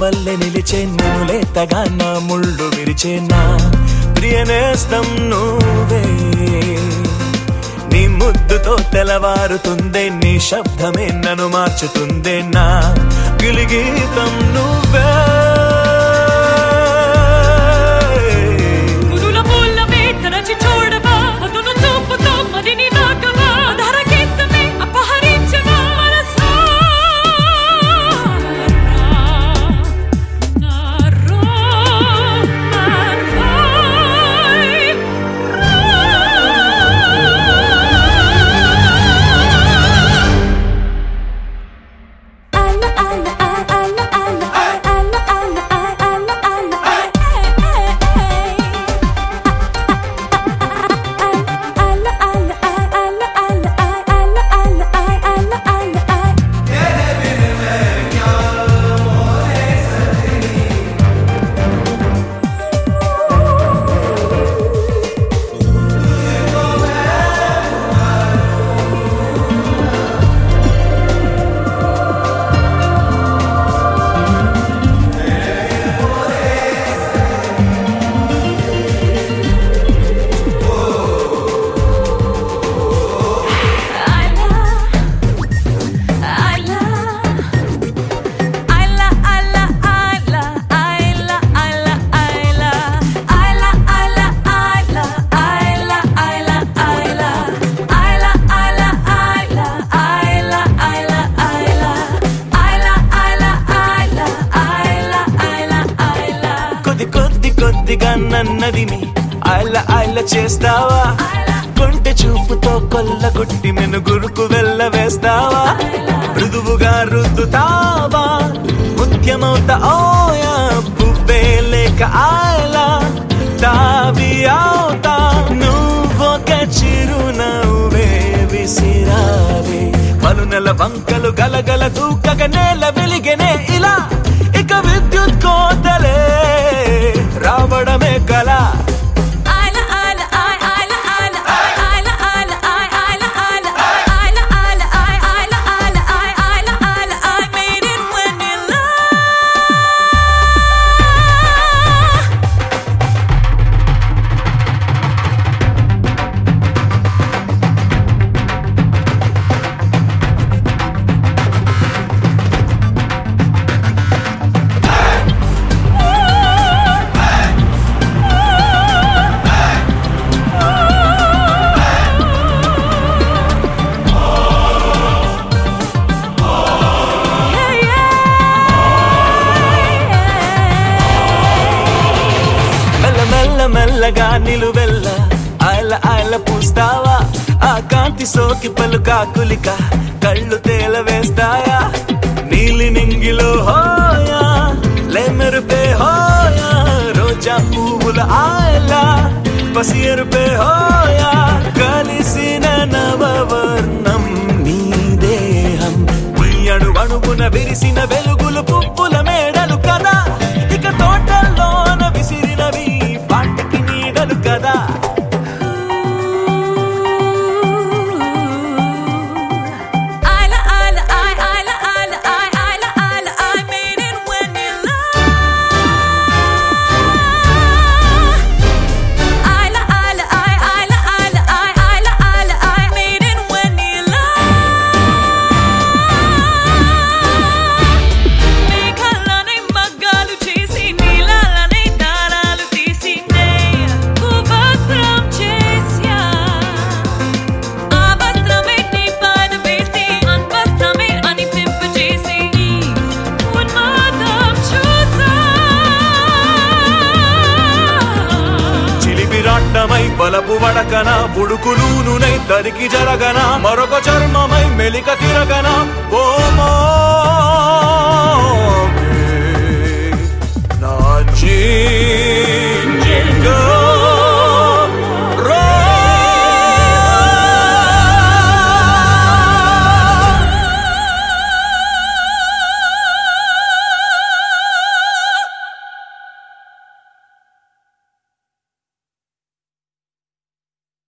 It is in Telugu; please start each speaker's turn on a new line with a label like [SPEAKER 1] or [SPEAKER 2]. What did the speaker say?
[SPEAKER 1] వల్లే నిలిచే నేను లేతగా నా ముళ్ళు విరిచే నా ప్రియనేస్తం నువ్వే నీ ముద్దుతో తెలవారుతుందే నీ శబ్దమే నన్ను మార్చుతుందే నా గిలిగీతం నువ్వే కొద్దిగా నన్నదిని ఆయిల ఆయిల చేస్తావా కొంటె చూపుతో కొల్లగొట్టి మెనుగురుకు వెళ్ళవేస్తావా మృదువుగా రుద్దుతావా ముఖ్యమవుతా ఓయా పువ్వే లేక ఆయిలా తావి అవుతా నువ్వొక చిరునవ్వే విసిరావే మనునెల వంకలు గలగల దూకగ నేల వెలిగెనే ఇలా ఇక విద్యుత్ కోతలే రావడమే కళ మెల్లగా నిలువెల్ల ఆయిల ఆయిల పూస్తావా ఆ కాంతి సోకి పలుకాకులిక కళ్ళు తేలవేస్తాయా నీలి నింగిలో హోయా లేమెరుపే హోయా రోజా పువ్వుల ఆయిలా పసి ఎరుపే హోయా కలిసిన నవవర్ణం నీ దేహం నీ అణువణువున విరిసిన వెలుగులు పువ్వుల మేడలు కదా ఇక తోటల్లోన విసిరినవి పాటికి నీడలు కదా బలపు వడకన బుడుకులూనునై తరికి జరగన మరొక చర్మమై మెలిక తిరగన